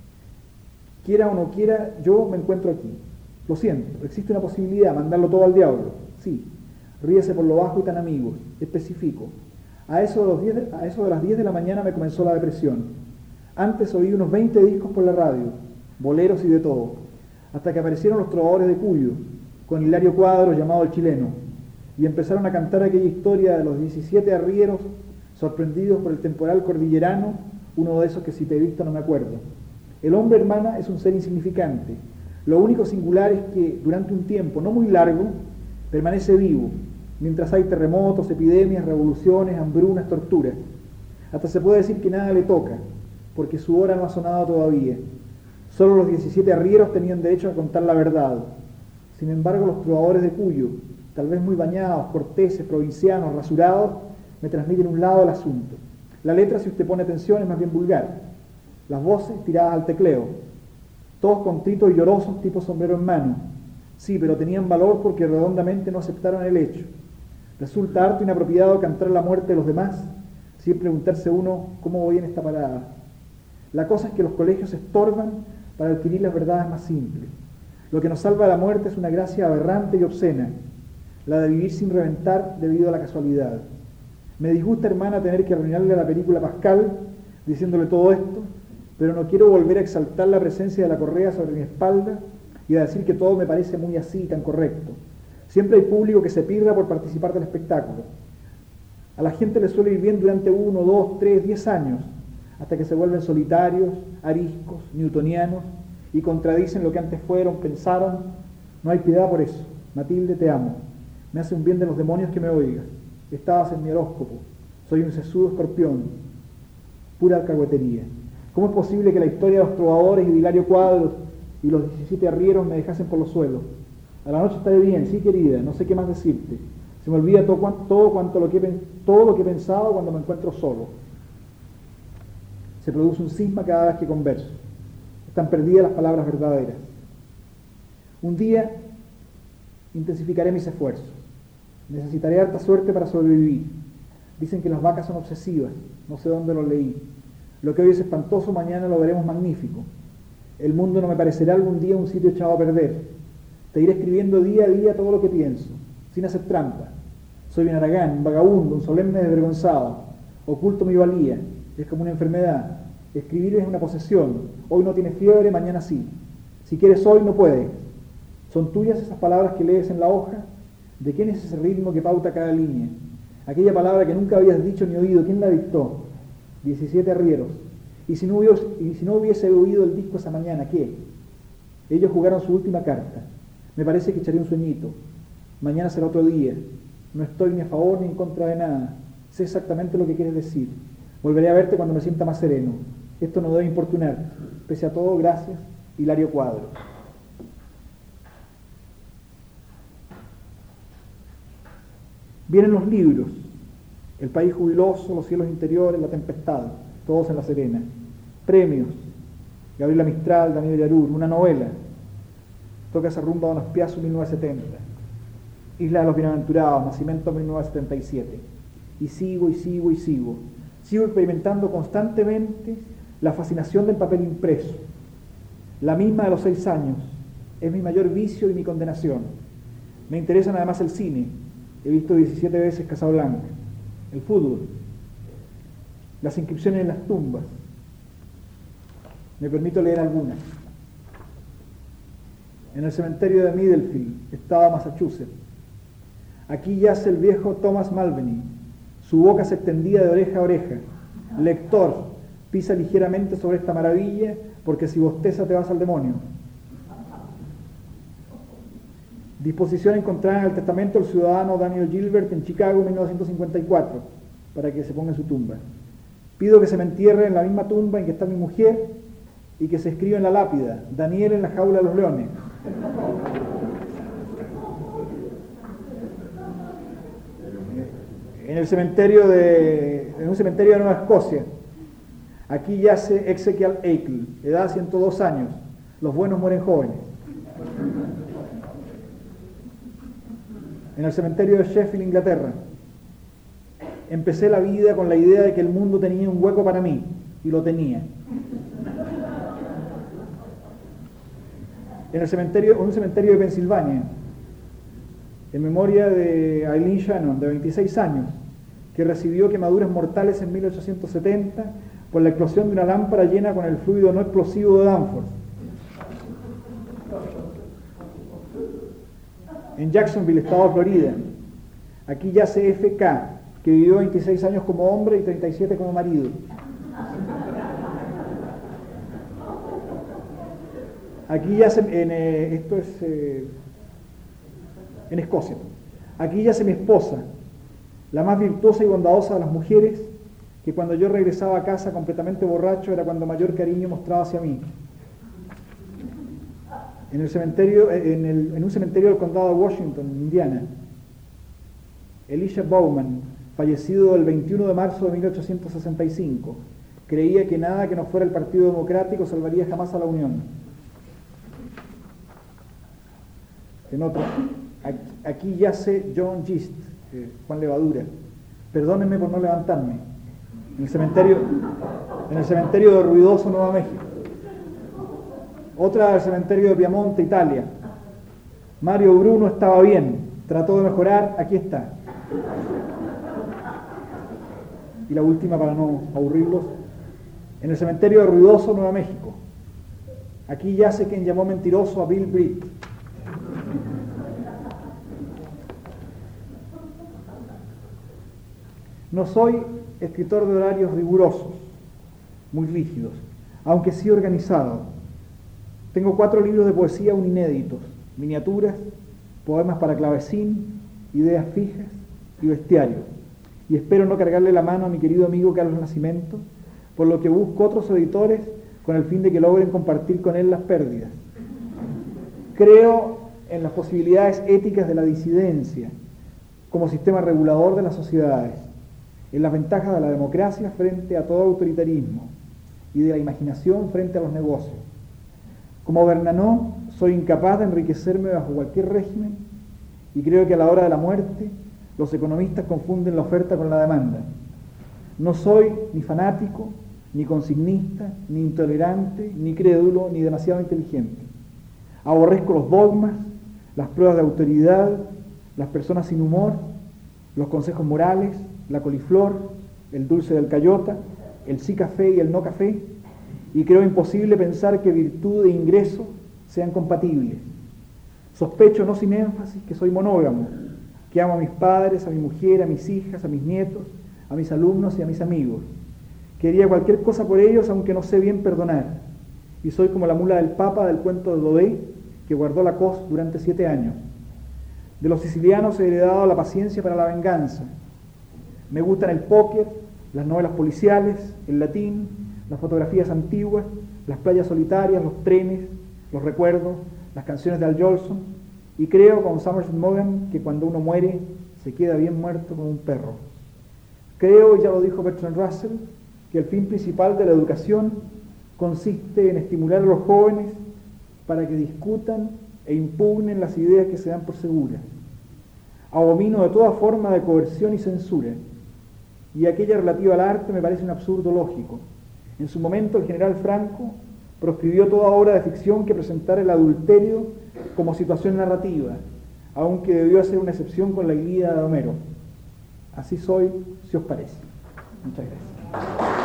Quiera o no quiera, yo me encuentro aquí. Lo siento, existe una posibilidad, mandarlo todo al diablo. Sí, ríese por lo bajo y tan amigos, especifico. A eso, de los diez de, a eso de las diez de la mañana me comenzó la depresión. Antes oí unos veinte discos por la radio, boleros y de todo, hasta que aparecieron los trovadores de Cuyo, con Hilario Cuadros llamado El Chileno, y empezaron a cantar aquella historia de los diecisiete arrieros sorprendidos por el temporal cordillerano, uno de esos que si te he visto no me acuerdo. El hombre, hermana, es un ser insignificante. Lo único singular es que durante un tiempo no muy largo permanece vivo, mientras hay terremotos, epidemias, revoluciones, hambrunas, torturas. Hasta se puede decir que nada le toca, porque su hora no ha sonado todavía. Solo los diecisiete arrieros tenían derecho a contar la verdad. Sin embargo, los trovadores de Cuyo, tal vez muy bañados, corteses, provincianos, rasurados, me transmiten un lado del asunto. La letra, si usted pone atención, es más bien vulgar. Las voces tiradas al tecleo. Todos contritos y llorosos, tipo sombrero en mano. Sí, pero tenían valor porque redondamente no aceptaron el hecho. Resulta harto inapropiado cantar la muerte de los demás, sin preguntarse uno cómo voy en esta parada. La cosa es que los colegios se estorban para adquirir las verdades más simples. Lo que nos salva de la muerte es una gracia aberrante y obscena, la de vivir sin reventar debido a la casualidad. Me disgusta, hermana, tener que arruinarle a la película Pascal diciéndole todo esto, pero no quiero volver a exaltar la presencia de la correa sobre mi espalda y a decir que todo me parece muy así, tan correcto. Siempre hay público que se pirra por participar del espectáculo. A la gente le suele ir bien durante uno, dos, tres, diez años, hasta que se vuelven solitarios, ariscos, newtonianos, y contradicen lo que antes fueron, pensaron. No hay piedad por eso. Matilde, te amo. Me hace un bien de los demonios que me oigas. Estabas en mi horóscopo. Soy un sesudo escorpión. Pura alcahuetería. ¿Cómo es posible que la historia de los trovadores y de Hilario Cuadros y los diecisiete arrieros me dejasen por los suelos? A la noche estaré bien, sí, querida, no sé qué más decirte. Se me olvida todo, todo, cuanto lo que, todo lo que he pensado cuando me encuentro solo. Se produce un cisma cada vez que converso. Están perdidas las palabras verdaderas. Un día intensificaré mis esfuerzos. Necesitaré harta suerte para sobrevivir. Dicen que las vacas son obsesivas. No sé dónde lo leí. Lo que hoy es espantoso, mañana lo veremos magnífico. El mundo no me parecerá algún día un sitio echado a perder. Te iré escribiendo día a día todo lo que pienso, sin hacer trampa. Soy un haragán, un vagabundo, un solemne desvergonzado. Oculto mi valía. Es como una enfermedad. Escribir es una posesión. Hoy no tienes fiebre, mañana sí. Si quieres hoy, no puedes. ¿Son tuyas esas palabras que lees en la hoja? ¿De quién es ese ritmo que pauta cada línea? Aquella palabra que nunca habías dicho ni oído, ¿quién la dictó? diecisiete arrieros. ¿Y si no hubiese, y si no hubiese oído el disco esa mañana, qué? Ellos jugaron su última carta. Me parece que echaré un sueñito. Mañana será otro día. No estoy ni a favor ni en contra de nada. Sé exactamente lo que quieres decir. Volveré a verte cuando me sienta más sereno. Esto no debe importunar. Pese a todo, gracias, Hilario Cuadros. Vienen los libros, El país jubiloso, Los cielos interiores, La tempestad, todos en La Serena. Premios, Gabriela Mistral, Daniel Yarur, una novela, Toca esa rumba Don Aspiazu, mil novecientos setenta. Isla de los Bienaventurados, Nacimiento, mil novecientos setenta y siete. Y sigo, y sigo, y sigo. Sigo experimentando constantemente la fascinación del papel impreso, la misma de los seis años. Es mi mayor vicio y mi condenación. Me interesan además el cine. He visto diecisiete veces Casablanca, el fútbol, las inscripciones en las tumbas. Me permito leer algunas. En el cementerio de Middlefield, estado Massachusetts. Aquí yace el viejo Thomas Malbeny. Su boca se extendía de oreja a oreja. Lector, pisa ligeramente sobre esta maravilla, porque si bosteza te vas al demonio. Disposición encontrada en el testamento del ciudadano Daniel Gilbert en Chicago, mil novecientos cincuenta y cuatro, para que se ponga en su tumba. Pido que se me entierre en la misma tumba en que está mi mujer y que se escriba en la lápida, Daniel en la jaula de los leones. En el cementerio de, en un cementerio de Nueva Escocia. Aquí yace Ezekiel Eichel, edad ciento dos años. Los buenos mueren jóvenes. En el cementerio de Sheffield, Inglaterra. Empecé la vida con la idea de que el mundo tenía un hueco para mí, y lo tenía. En el cementerio, un cementerio de Pensilvania, en memoria de Eileen Shannon, de veintiséis años, que recibió quemaduras mortales en mil ochocientos setenta por la explosión de una lámpara llena con el fluido no explosivo de Danforth. En Jacksonville, estado de Florida. Aquí yace F K, que vivió veintiséis años como hombre y treinta y siete como marido. Aquí yace, en, eh, esto es eh, en Escocia. Aquí yace mi esposa, la más virtuosa y bondadosa de las mujeres, que cuando yo regresaba a casa completamente borracho era cuando mayor cariño mostraba hacia mí. En, el cementerio, en, el, en un cementerio del condado de Washington, Indiana. Elisha Bowman, fallecido el veintiuno de marzo de mil ochocientos sesenta y cinco, creía que nada que no fuera el Partido Democrático salvaría jamás a la Unión. En otro, aquí, aquí yace John Gist, eh, Juan Levadura. Perdónenme por no levantarme. En el cementerio, en el cementerio de Ruidoso, Nueva México. Otra del cementerio de Piamonte, Italia. Mario Bruno estaba bien, trató de mejorar, aquí está. Y la última, para no aburrirlos, en el cementerio de Ruidoso, Nueva México. Aquí yace quien llamó mentiroso a Bill Britt. No soy escritor de horarios rigurosos, muy rígidos, aunque sí organizado. Tengo cuatro libros de poesía aún inéditos, miniaturas, poemas para clavecín, ideas fijas y bestiario. Y espero no cargarle la mano a mi querido amigo Carlos Nascimento, por lo que busco otros editores con el fin de que logren compartir con él las pérdidas. Creo en las posibilidades éticas de la disidencia como sistema regulador de las sociedades, en las ventajas de la democracia frente a todo autoritarismo y de la imaginación frente a los negocios. Como Bernanos, soy incapaz de enriquecerme bajo cualquier régimen y creo que a la hora de la muerte los economistas confunden la oferta con la demanda. No soy ni fanático, ni consignista, ni intolerante, ni crédulo, ni demasiado inteligente. Aborrezco los dogmas, las pruebas de autoridad, las personas sin humor, los consejos morales, la coliflor, el dulce del cayota, el sí café y el no café, y creo imposible pensar que virtud e ingreso sean compatibles. Sospecho, no sin énfasis, que soy monógamo, que amo a mis padres, a mi mujer, a mis hijas, a mis nietos, a mis alumnos y a mis amigos. Que haría cualquier cosa por ellos, aunque no sé bien perdonar. Y soy como la mula del Papa del cuento de Daudet, que guardó la cos durante siete años. De los sicilianos he heredado la paciencia para la venganza. Me gustan el póker, las novelas policiales, el latín, las fotografías antiguas, las playas solitarias, los trenes, los recuerdos, las canciones de Al Jolson, y creo, con Somerset Maugham, que cuando uno muere se queda bien muerto como un perro. Creo, ya lo dijo Bertrand Russell, que el fin principal de la educación consiste en estimular a los jóvenes para que discutan e impugnen las ideas que se dan por seguras. Abomino de toda forma de coerción y censura, y aquella relativa al arte me parece un absurdo lógico. En su momento el general Franco proscribió toda obra de ficción que presentara el adulterio como situación narrativa, aunque debió hacer una excepción con la Ilíada de Homero. Así soy, si os parece. Muchas gracias.